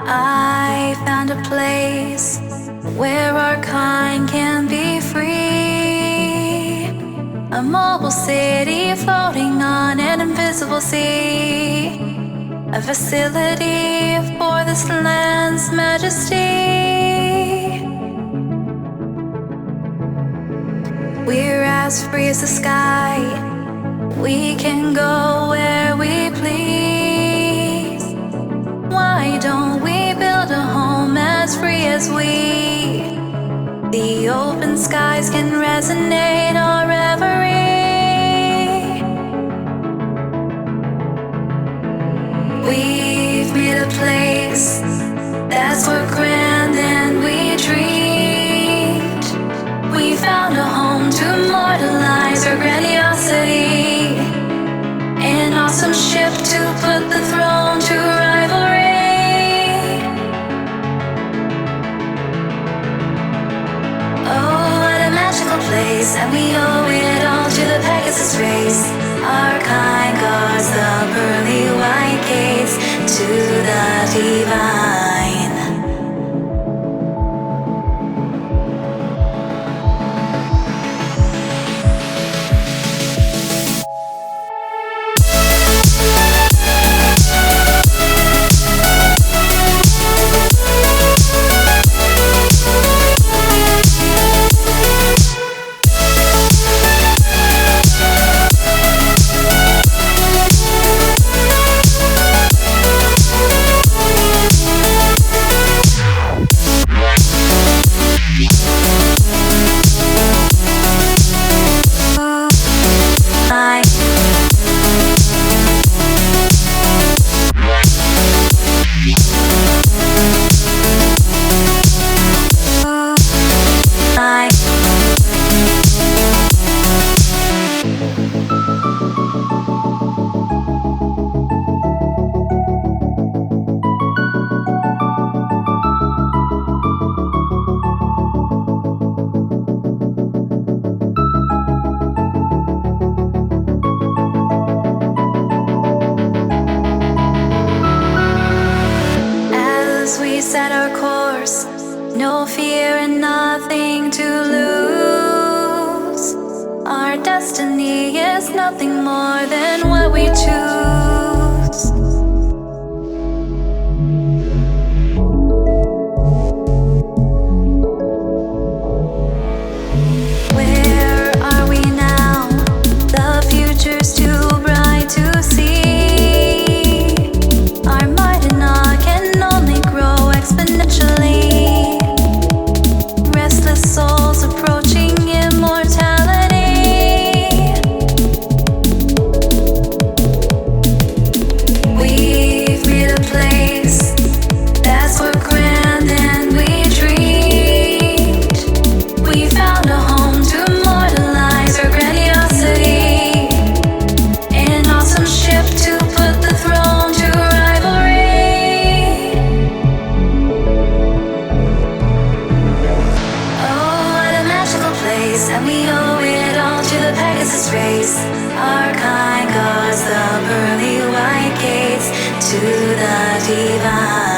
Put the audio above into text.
I found a place where our kind can be free. A mobile city floating on an invisible sea. A facility for this land's majesty. We're as free as the sky. We can go where we please. Why don't we build a home as free as we? The open skies can resonate our reverie. We've made a place that's more grand than we dreamed. We found a home to immortalize our grandiosity. An awesome ship to put the throne to rivalry. Oh, what a magical place, and we owe it all to the Pegasus race. Our kind guards the pearly white gates to the divine. Set our course, no fear and nothing to lose. Our destiny is nothing more than what we choose. Where are we now? The future's too bright to see. Our might and our can only grow exponentially. Restless souls approaching immortality. We've made a place that's more grand than we dreamed. We found a home to immortalize our grandiosity. An awesome ship to put the throne to rivalry. And we owe it all to the Pegasus race. Our kind guards the pearly white gates to the divine.